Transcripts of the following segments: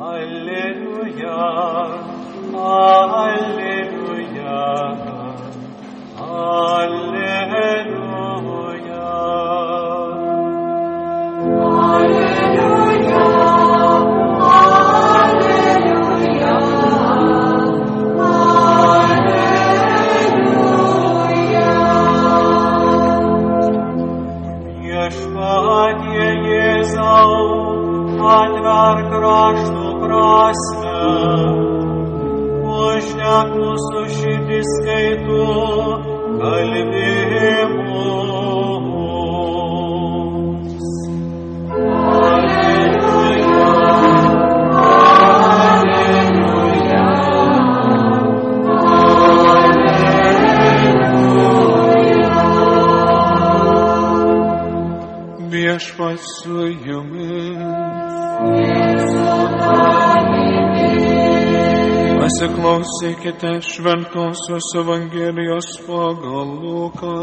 Alleluia, alleluia, alleluia. Alleluia, alleluia, alleluia. Viešpatie Jėzau, atverk raštų prasmę, uždek mūsų širdis, kai tu kalbi mums. Alleluia, alleluia, alleluia. Viešpats su jumis. Pasiklausykite Šventosios Evangelijos pagal Luką.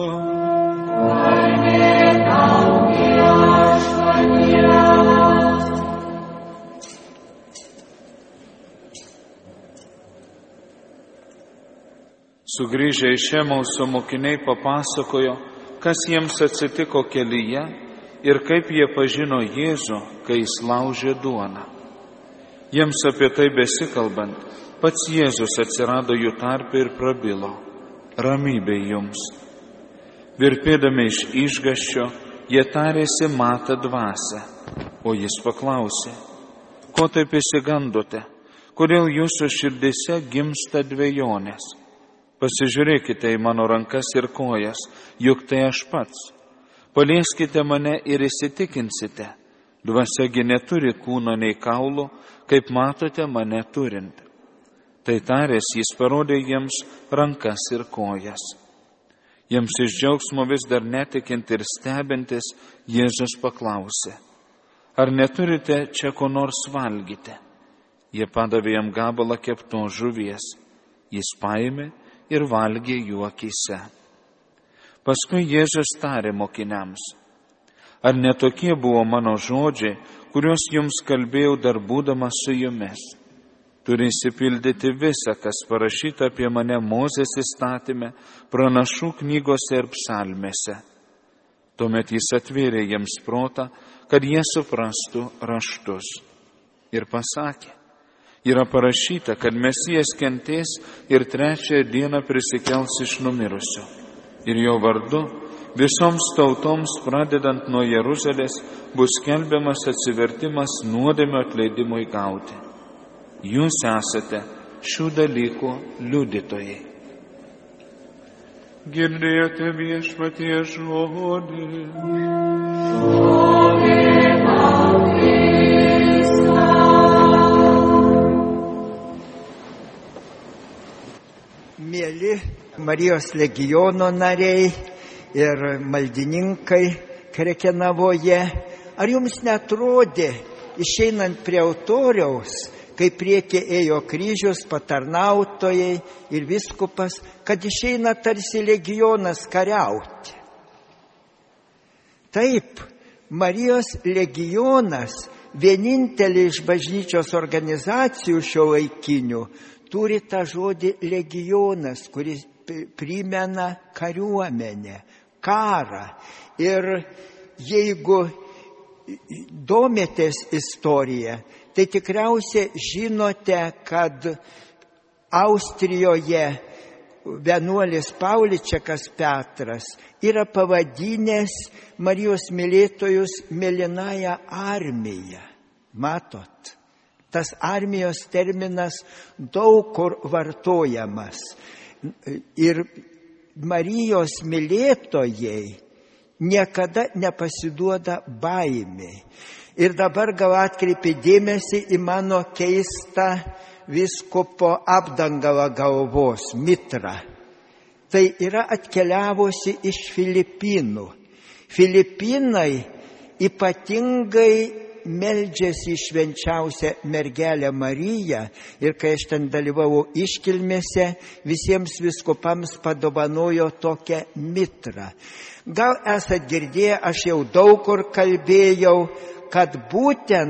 Sugrįžę iš Emauso mokiniai papasakojo, kas jiems atsitiko kelyje ir kaip jie pažino Jėzų, kai jis laužė duoną. Jiems apie tai besikalbant, pats Jėzus atsirado jų tarpe ir prabilo: ramybė jums. Virpėdami iš išgąsčio, jie tarėsi matą dvasią, o jis paklausė: ko taip išsigandote, kodėl jūsų širdise gimsta dvejonės? Pasižiūrėkite į mano rankas ir kojas, juk tai aš pats. Palieskite mane ir įsitikinsite, dvasiagi neturi kūno nei kaulų, kaip matote mane turint. Tai taręs jis parodė jiems rankas ir kojas. Jiems iš džiaugsmo vis dar netikint ir stebintis, Jėzus paklausė: ar neturite čia ko nors valgyti? Jie padavė jam gabalą keptos žuvies. Jis paėmė ir valgė jų akyse. Paskui Jėzus tarė mokiniams: ar netokie buvo mano žodžiai, kuriuos jums kalbėjau dar būdamas su jumis? Turi išsipildyti visa, kas parašyta apie mane Mozės įstatyme, pranašų knygose ir psalmėse. Tuomet jis atvėrė jiems protą, kad jie suprastų raštus. Ir pasakė: yra parašyta, kad Mesijas kentės ir trečiąją dieną prisikels iš numirusių. Ir jo vardu visoms tautoms, pradedant nuo Jeruzalės, bus skelbiamas atsivertimas nuodėmio atleidimui gauti. Jūs esate šių dalykų liudytojai. Girdėjote Viešpaties žodį. Mėly Marijos legiono nariai ir maldininkai Krekenavoje, ar jums netrodė, išeinant prie altoriaus, kai priekyje ėjo kryžius, patarnautojai ir viskupas, kad išeina tarsi legionas kariauti? Taip, Marijos legionas, vienintelė iš bažnyčios organizacijų šiuolaikinių, turi tą žodį legionas, kuris primena kariuomenę, karą. Ir jeigu domitės istoriją, tai tikriausiai žinote, kad Austrijoje vienuolis Pauličekas Petras yra pavadinęs Marijos mylėtojus mėlynąją armiją. Matot? Tas armijos terminas daug kur vartojamas. Ir Marijos mylėtojai niekada nepasiduoda baimei. Ir dabar gal atkreipi dėmesį į mano keistą vyskupo apdangalą galvos, mitrą. Tai yra atkeliavusi iš Filipinų. Filipinai ypatingai meldžiasi į švenčiausią mergelę Mariją ir kai aš ten dalyvavau iškilmėse, visiems vyskupams padovanojo tokią mitrą. Gal esat girdėję, aš jau daug kur kalbėjau, kad būtent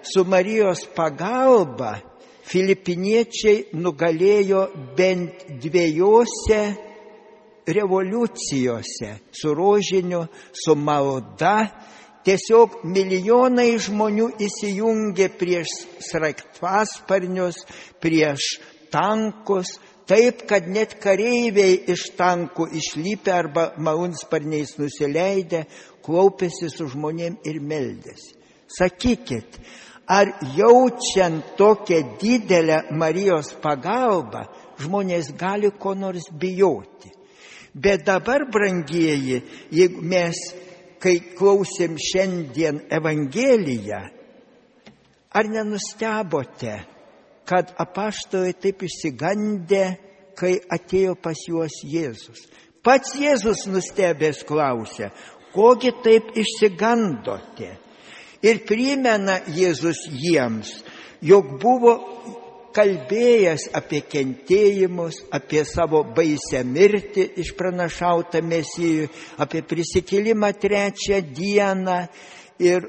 su Marijos pagalba filipiniečiai nugalėjo bent 2 revoliucijose su rožiniu, su malda. Tiesiog milijonai žmonių įsijungė prieš sraigtasparnius, prieš tankus, taip, kad net kareiviai iš tankų išlypę arba malūnsparniais nusileidę, klaupėsi su žmonėm ir meldėsi. Sakykit, ar jaučiant tokią didelę Marijos pagalbą, žmonės gali ko nors bijoti? Bet dabar, brangieji, jeigu mes, kai klausėm šiandien Evangeliją, ar nenustebote, kad apaštalai taip išsigandė, kai atėjo pas juos Jėzus? Pats Jėzus nustebęs klausė, kogi taip išsigandote? Ir primena Jėzus jiems, jog buvo kalbėjęs apie kentėjimus, apie savo baisią mirtį išpranašautą Mesijui, apie prisikėlimą 3 dieną. Ir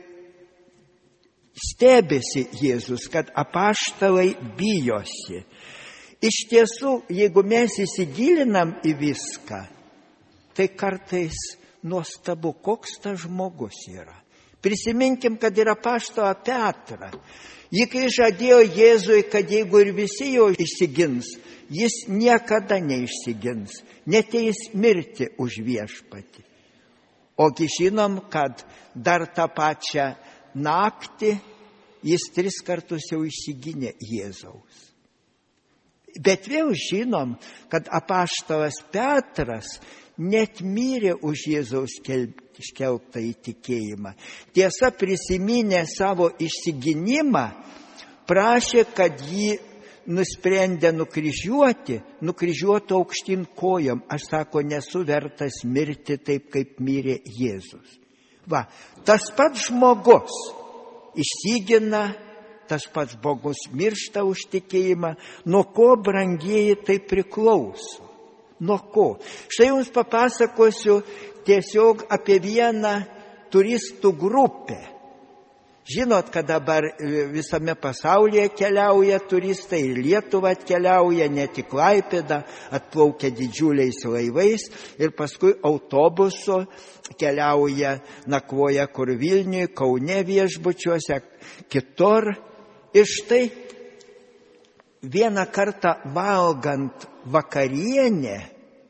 stebėsi Jėzus, kad apaštalai bijosi. Iš tiesų, jeigu mes įsigilinam į viską, tai kartais nuostabu, koks tas žmogus yra. Prisiminkim, kad yra apaštalą Petrą. Jį kai žadėjo Jėzui, kad jeigu ir visi jo išsigins, jis niekada neišsigins, neteis mirti už viešpatį. Ogi žinom, kad dar tą pačią naktį jis 3 kartus jau išsigynė Jėzaus. Bet vėl žinom, kad apaštalas Petras net mirė už Jėzaus iškelbtą įtikėjimą. Tiesa, prisiminė savo išsigynimą, prašė, kad jį nusprendę nukryžiuotų aukštyn kojom. Aš, sako, nesu vertas mirti taip, kaip mirė Jėzus. Va, tas pats žmogus išsigina, tas pats žmogus miršta už tikėjimą. Nuo ko, brangieji, tai priklauso? Nuo ko? Štai jums papasakosiu tiesiog apie vieną turistų grupę. Žinot, kad dabar visame pasaulyje keliauja turistai, ir Lietuva atkeliauja, ne tik Klaipėda, atplaukia didžiuliais laivais ir paskui autobusu keliauja, nakvoja kur Vilniuje, Kaune viešbučiuose, kitur. Ir štai vieną kartą valgant vakarienę,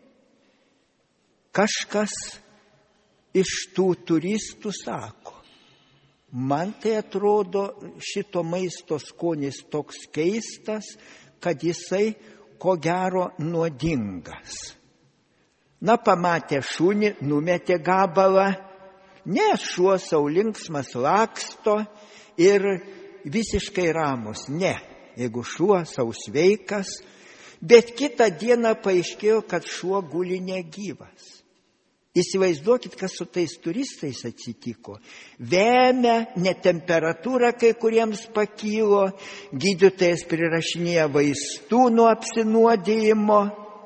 kažkas iš tų turistų sako, man tai atrodo šito maisto skonis toks keistas, kad jisai ko gero nuodingas. Na, pamatė šunį, numetė gabalą, ne, šuo sau linksmas laksto ir visiškai ramus, ne. Jeigu šuo sau sveikas, bet kitą dieną paaiškėjo, kad šuo guli negyvas. Įsivaizduokit, kas su tais turistais atsitiko. Vemia, net temperatūra kai kuriems pakylo, gydytojas prirašinėja vaistų nuo apsinuodėjimo,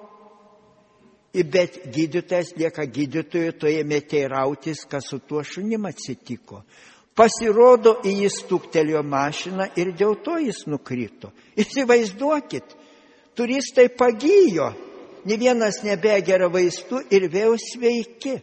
bet gydytojas lieka gydytoju, to ėmė teirautis, kas su tuo šunim atsitiko. Pasirodo, į jį stuktelėjo mašiną ir dėl to jis nukrito. Įsivaizduokit, turistai pagijo, ne vienas nebegeria vaistų ir vėl sveiki.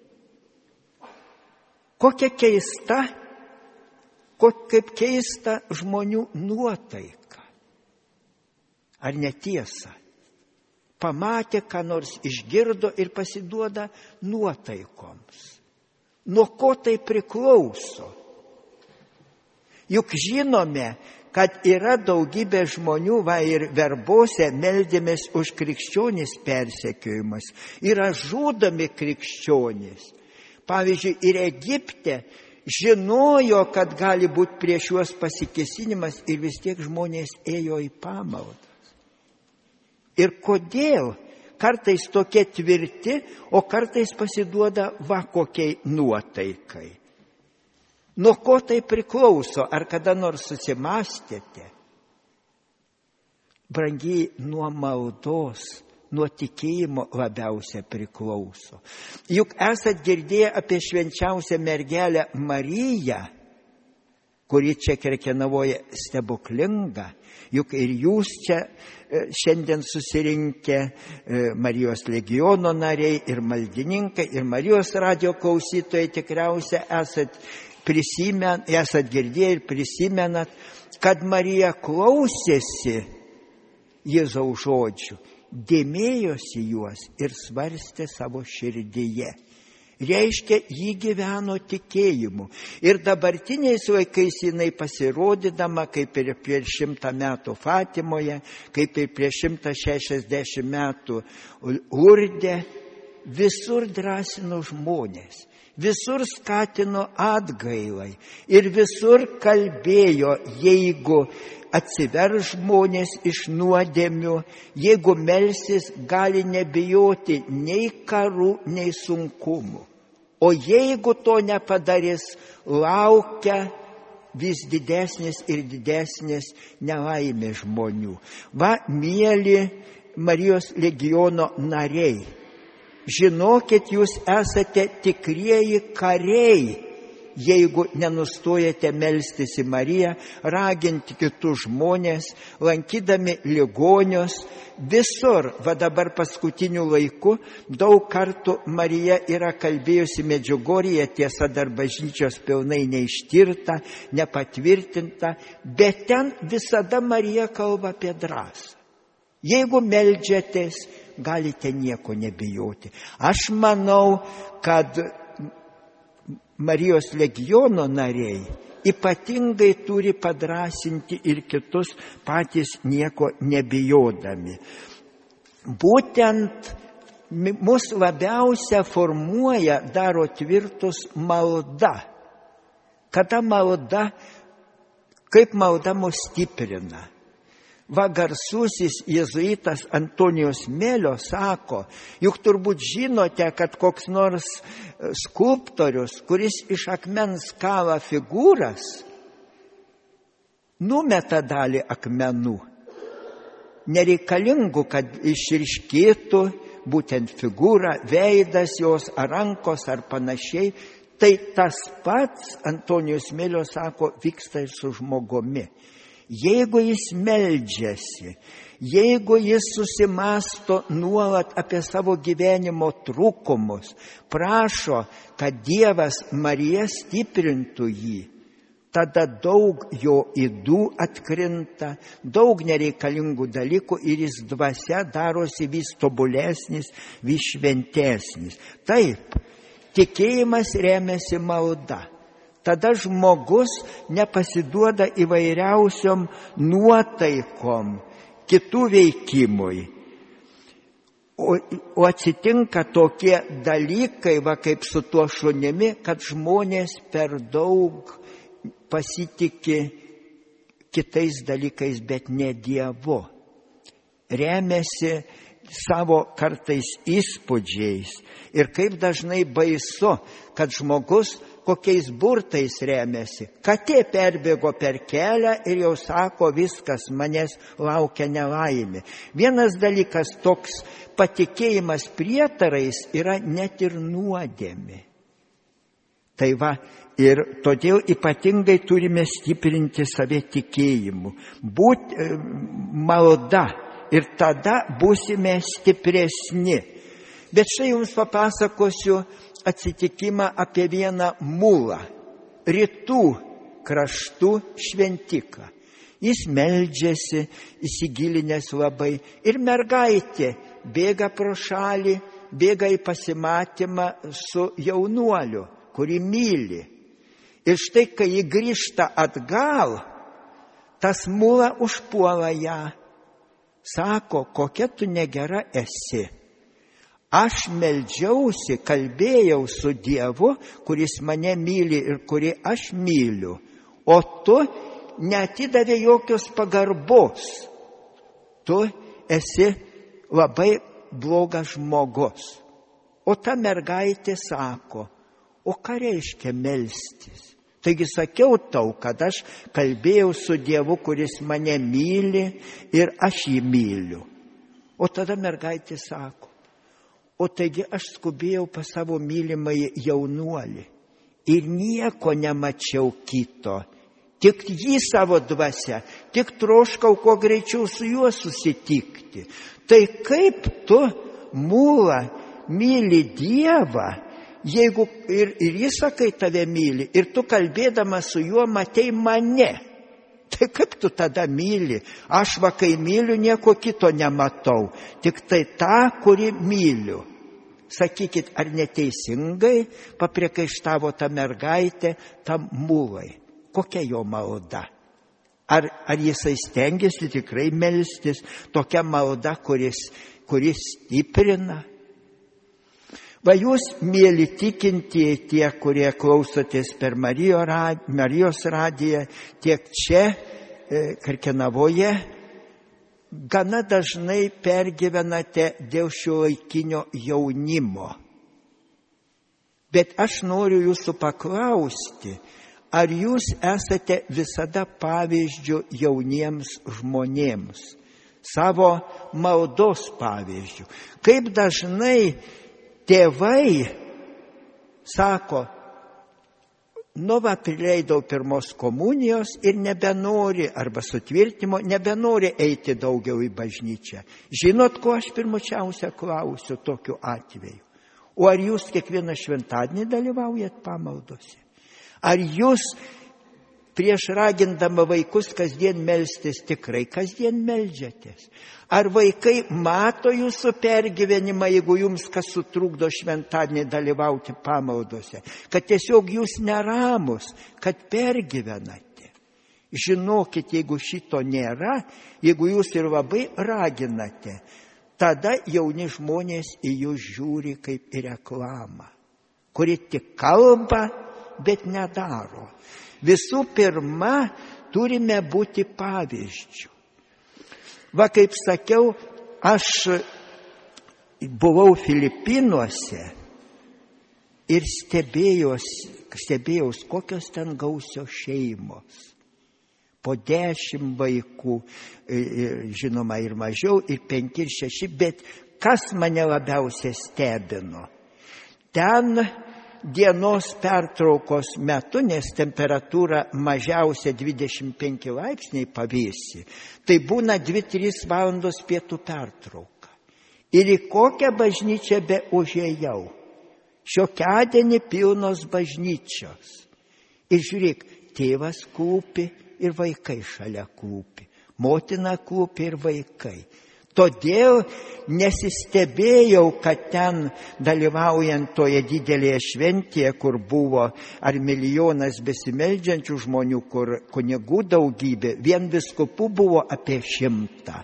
Kokia keista, kaip keista žmonių nuotaika. Ar netiesa? Pamatė, ką nors išgirdo ir pasiduoda nuotaikoms. Nuo ko tai priklauso? Juk žinome, kad yra daugybė žmonių, va ir verbose meldėmės už krikščionys persekiojimas, yra žudomi krikščionys. Pavyzdžiui, ir Egipte žinojo, kad gali būti prieš juos pasikėsinimas ir vis tiek žmonės ėjo į pamaldas. Ir kodėl? Kartais tokie tvirti, o kartais pasiduoda va kokiai nuotaikai. Nuo ko tai priklauso? Ar kada nors susimastėte? Brangiai, nuo maldos, nuo tikėjimo labiausia priklauso. Juk esat girdėję apie švenčiausią mergelę Mariją. kuri čia Krekenavoje stebuklinga, juk ir jūs čia šiandien susirinkę, Marijos legiono nariai ir maldininkai, ir Marijos radio klausytojai tikriausiai esat girdėję ir prisimenat, kad Marija klausėsi Jėzaus žodžių, dėmėjosi juos ir svarstė savo širdyje. Reiškia, ji gyveno tikėjimu. Ir dabartiniais laikais jinai pasirodydama, kaip ir prieš 100 metų Fatimoje, kaip ir prieš 160 metų Lurde, visur drąsino žmonės, visur skatino atgailai ir visur kalbėjo, jeigu atsivers žmonės iš nuodėmių, jeigu melsis, gali nebijoti nei karų, nei sunkumų. O jeigu to nepadarys, laukia vis didesnis ir didesnis nelaimė žmonių. Va, mieli Marijos legiono nariai, žinokit, jūs esate tikrieji kariai, jeigu nenustojate melstis į Mariją, raginti kitus žmonės, lankydami ligonius, visur. Va dabar paskutiniu laiku daug kartų Marija yra kalbėjusi Medžiugorėje, tiesa dar bažnyčios pilnai neištirta, nepatvirtinta, bet ten visada Marija kalba apie drąsą. Jeigu meldžiatės, galite nieko nebijoti. Aš manau, kad Marijos legiono nariai ypatingai turi padrąsinti ir kitus patys nieko nebijodami. Būtent mus labiausia formuoja, daro tvirtus malda. Kada malda, kaip malda mus stiprina. Va, garsusis jėzuitas Antonijus Melio sako, juk turbūt žinote, kad koks nors skulptorius, kuris iš akmens kala figūras, numeta dalį akmenų. Nereikalingų, kad išryškėtų būtent figūra, veidas jos, ar rankos, ar panašiai. Tai tas pats, Antonijus Melio sako, vyksta ir su žmogumi. Jeigu jis meldžiasi, jeigu jis susimasto nuolat apie savo gyvenimo trūkumus, prašo, kad Dievas Marija stiprintų jį, tada daug jo ydų atkrinta, daug nereikalingų dalykų ir jis dvasia darosi vis tobulesnis, vis šventesnis. Taip, tikėjimas remiasi malda. Tada žmogus nepasiduoda įvairiausiom nuotaikom, kitų veikimui. O atsitinka tokie dalykai, va kaip su tuo šunimi, kad žmonės per daug pasitiki kitais dalykais, bet ne Dievu. Remiasi savo kartais įspūdžiais. Ir kaip dažnai baisu, kad žmogus kokiais burtais remiasi. Katė perbėgo per kelią ir jau sako, viskas, manęs laukia nelaimė. Vienas dalykas, toks patikėjimas prietarais yra net ir nuodėmė. Tai va, ir todėl ypatingai turime stiprinti save tikėjimu. Malda. Ir tada būsime stipresni. Bet štai jums papasakosiu atsitikimą apie vieną mulą, rytų kraštų šventiką. Jis meldžiasi, įsigilinęs labai, ir mergaitė bėga pro šalį, bėga į pasimatymą su jaunuoliu, kurį myli. Ir štai, kai ji grįžta atgal, tas mula užpuola ją. Sako, kokia tu negera esi. Aš meldžiausi, kalbėjau su Dievu, kuris mane myli ir kurį aš myliu, o tu neatidavė jokios pagarbos. Tu esi labai blogas žmogus. O ta mergaitė sako, o ką reiškia melstis? Taigi sakiau tau, kad aš kalbėjau su Dievu, kuris mane myli ir aš jį myliu. O tada mergaitė sako, o taigi aš skubėjau pas savo mylimąjį jaunuolį ir nieko nemačiau kito, tik jį savo dvasia, tik troškau kuo greičiau su juo susitikti. Tai kaip tu, mūla, myli Dievą, jeigu ir jis, sakai, tave myli, ir tu kalbėdama su juo matei mane. Tai kaip tu tada myli? Aš kai myliu, nieko kito nematau, tik tai tą, kurį myliu. Sakykit, ar neteisingai papriekaištavo ta mergaitė tam mūlai? Kokia jo malda? Ar jisai stengiasi tikrai melstis tokia malda, kuris stiprina? Va jūs, mėly tikintieji, tie, kurie klausotės per Marijos radiją, tiek čia, Karkenavoje, gana dažnai pergyvenate dėl šiuolaikinio jaunimo. Bet aš noriu jūsų paklausti, ar jūs esate visada pavyzdžiu jauniems žmonėms, savo maldos pavyzdžiu? Kaip dažnai tėvai sako, prileidau pirmos komunijos ir nebenori, arba sutvirtimo, nebenori eiti daugiau į bažnyčią. Žinot, ko aš pirmučiausia klausiu tokiu atveju? O ar jūs kiekvieną šventadienį dalyvaujat pamaldose? Ar jūs prieš ragindama vaikus kasdien melstis tikrai kasdien meldžiatės? Ar vaikai mato jūsų pergyvenimą, jeigu jums kas sutrukdo šventadienį dalyvauti pamaldose? Kad tiesiog jūs neramus, kad pergyvenate. Žinokit, jeigu šito nėra, jeigu jūs ir labai raginate, tada jauni žmonės į jūs žiūri kaip į reklamą, kuri tik kalba, bet nedaro. Visų pirma, turime būti pavyzdžiu. Va, kaip sakiau, aš buvau Filipinuose ir stebėjaus, kokios ten gausios šeimos. Po 10 vaikų, žinoma, ir mažiau, ir 5, ir 6, bet kas mane labiausiai stebino? Ten dienos pertraukos metu, nes temperatūra mažiausia 25 laipsniai pavėsį, tai būna 2-3 valandos pietų pertrauka. Ir į kokią bažnyčią be užėjau? Šiokiadienį pilnos bažnyčios. Ir žiūrėk, tėvas klūpi ir vaikai šalia klūpi. Motina klūpi ir vaikai. Todėl nesistebėjau, kad ten dalyvaujant toje didelėje šventėje, kur buvo ar milijonas besimeldžiančių žmonių, kur kunigų daugybė, vien vyskupų buvo apie 100.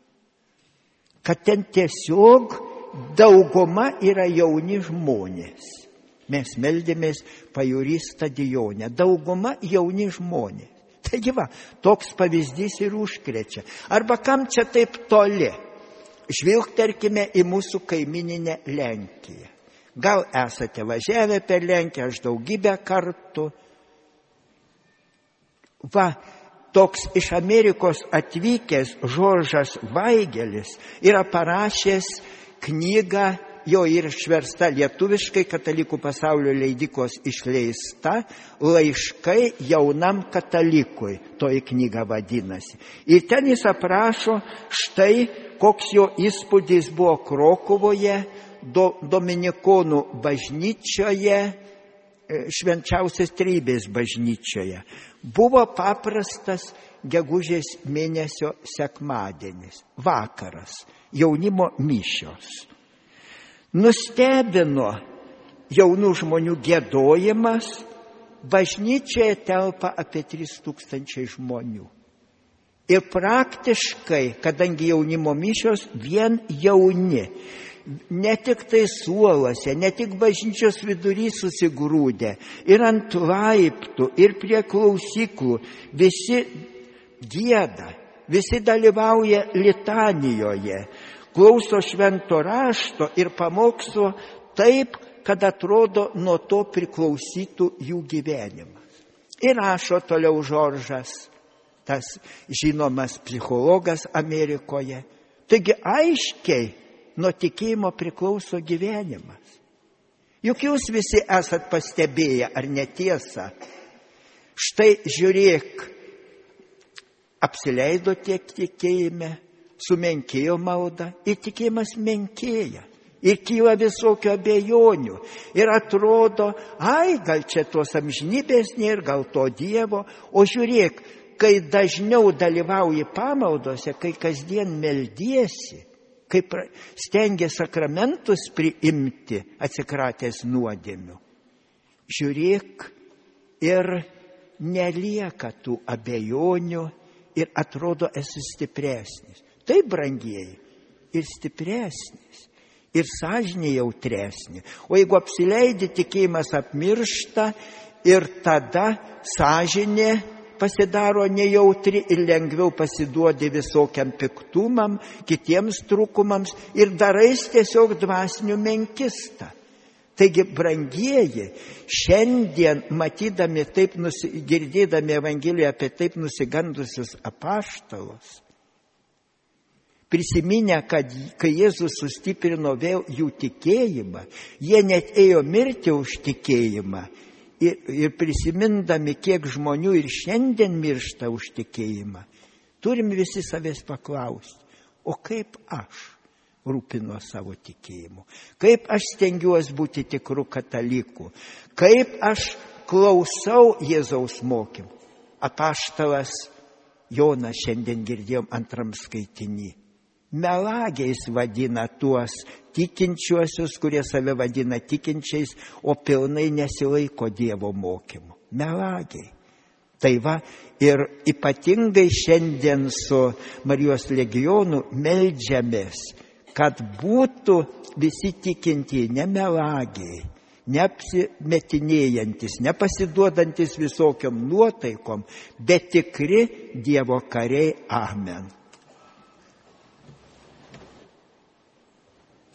Kad ten tiesiog dauguma yra jauni žmonės. Mes meldėmės Pajūry stadione. Dauguma jauni žmonės. Taigi va, toks pavyzdys ir užkrečia. Arba kam čia taip toli? Žvilgterkime į mūsų kaimininę Lenkiją. Gal esate važiavę per Lenkiją, aš daugybę kartų. Va, toks iš Amerikos atvykęs Žoržas Vaigelis yra parašęs knygą, jo ir išversta lietuviškai, Katalikų pasaulio leidyklos išleista, Laiškai jaunam katalikui, toji knyga vadinasi. Ir ten jis aprašo štai, koks jo įspūdis buvo Krokuvoje, Dominikonų bažnyčioje, Švenčiausios Trejybės bažnyčioje. Buvo paprastas gegužės mėnesio sekmadienis, vakaras, jaunimo mišios. Nustebino jaunų žmonių giedojimas, bažnyčioje telpa apie 3000 žmonių. Ir praktiškai, kadangi jaunimo mišios vien jauni, ne tik tai suolose, ne tik bažnyčios vidury susigrūdę, ir ant laiptų, ir prie klausyklų, visi gieda, visi dalyvauja litanijoje, klauso švento rašto ir pamokslo taip, kad atrodo nuo to priklausytų jų gyvenimas. Ir rašo toliau Žoržas, tas žinomas psichologas Amerikoje. Taigi aiškiai nuo tikėjimo priklauso gyvenimas. Juk jūs visi esat pastebėję, ar netiesa, Štai žiūrėk, apsileido tiek tikėjime, sumenkėjo malda ir tikėjimas menkėja. Ir kyla visokio abejonių. Ir atrodo, gal čia tos amžinybės nėra, gal to Dievo. O žiūrėk, kai dažniau dalyvauji pamaldose, kai kasdien meldiesi, kai stengia sakramentus priimti, atsikratęs nuodėmių. Žiūrėk, ir nelieka tų abejonių ir atrodo esi stipresnis. Taip, brangieji, ir stipresnis. Ir sąžinė jautresnė. O jeigu apsileidi, tikėjimas apmiršta ir tada sąžinė pasidaro nejautri ir lengviau pasiduodi visokiam piktumam, kitiems trūkumams ir darais tiesiog dvasinių menkistą. Taigi, brangieji, šiandien matydami taip, girdėdami Evangeliją apie taip nusigandusius apaštalus, prisiminę, kad kai Jėzus sustiprino vėl jų tikėjimą, jie net ėjo mirti už tikėjimą. Ir prisimindami, kiek žmonių ir šiandien miršta už tikėjimą, turim visi savęs paklausti, o kaip aš rūpino savo tikėjimu? Kaip aš stengiuosi būti tikru kataliku? Kaip aš klausau Jėzaus mokymų? Apaštalas Jonas šiandien girdėjom antram skaitinį. Melagiais vadina tuos tikinčiuosius, kurie save vadina tikinčiais, o pilnai nesilaiko Dievo mokymų. Melagiai. Tai va, ir ypatingai šiandien su Marijos legionu meldžiamės, kad būtų visi tikintieji nemelagiai, neapsimetinėjantis, nepasiduodantis visokiom nuotaikom, bet tikri Dievo kariai. Amen.